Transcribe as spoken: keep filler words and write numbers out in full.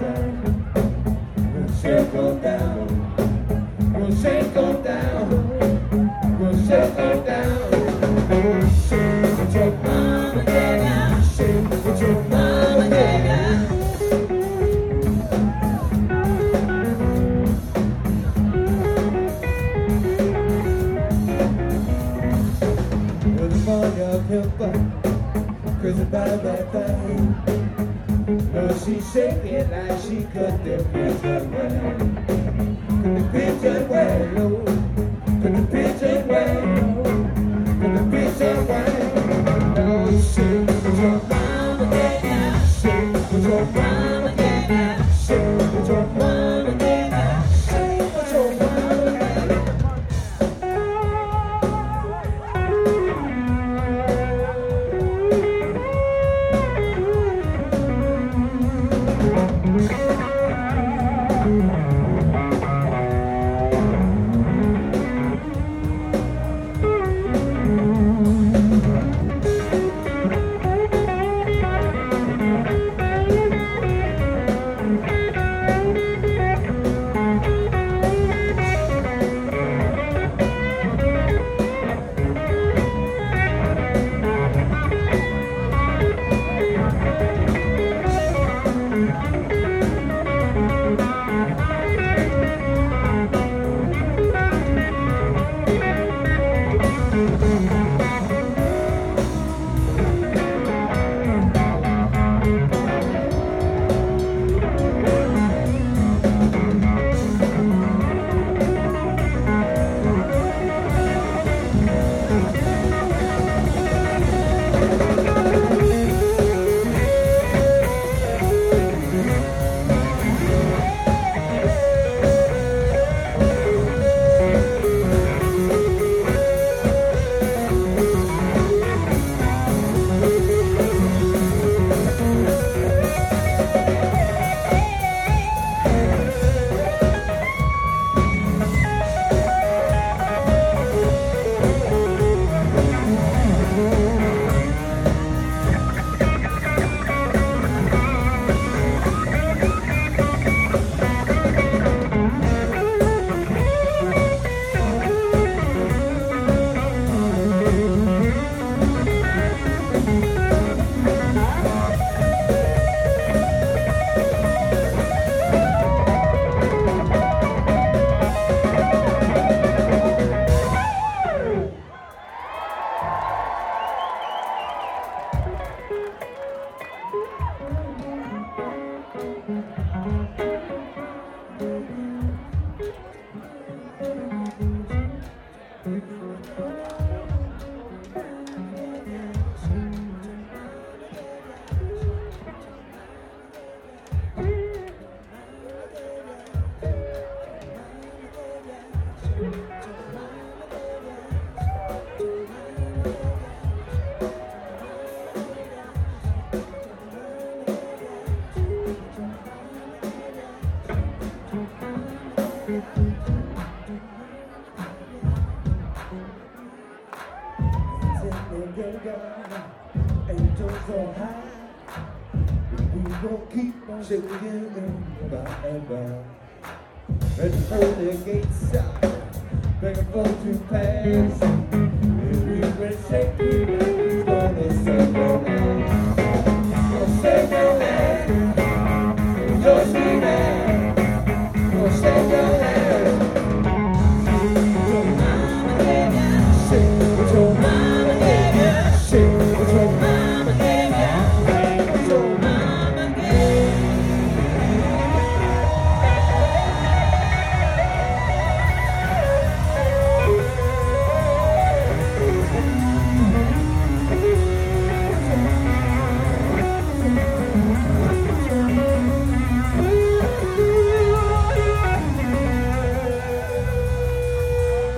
We'll circle down. We'll circle down. We'll circle down. Shake with your mama, yeah. Shake with your mama, yeah. With the money of hip-hop, crazy about that thing. No, she shake it like she cut the pigeon way. Cut the pigeon way, no. Cut the pigeon way, no. Cut the pigeon way. No, shake with your mama, yeah. Shake with your mama, yeah. Shake with your mama, yeah. Shake with your mama, angels on high. We gon' keep on shaking them forever. At the holy gates out, begging for to pass. If we were shaking, we're gonna save your land. Gonna save your land. Your sweet land. Gonna save your land.